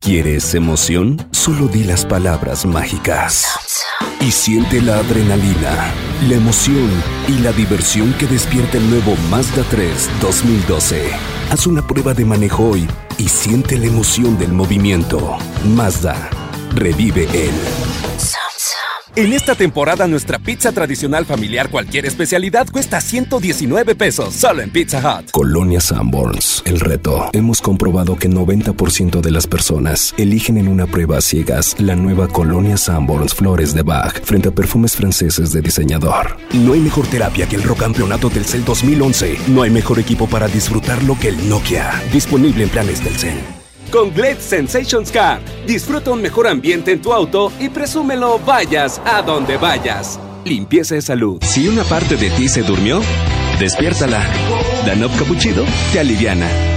¿Quieres emoción? Solo di las palabras mágicas. Y siente la adrenalina, la emoción y la diversión que despierta el nuevo Mazda 3 2012. Haz una prueba de manejo hoy y siente la emoción del movimiento. Mazda, revive el... En esta temporada nuestra pizza tradicional familiar cualquier especialidad cuesta 119 pesos, solo en Pizza Hut. Colonia Sanborns, el reto. Hemos comprobado que 90% de las personas eligen en una prueba a ciegas la nueva Colonia Sanborns Flores de Bach frente a perfumes franceses de diseñador. No hay mejor terapia que el Rocampeonato Telcel 2011. No hay mejor equipo para disfrutarlo que el Nokia. Disponible en planes Telcel. Con Glade Sensations Car, disfruta un mejor ambiente en tu auto y presúmelo vayas a donde vayas. Limpieza de salud. Si una parte de ti se durmió, despiértala. Danop Capuchino te aliviana.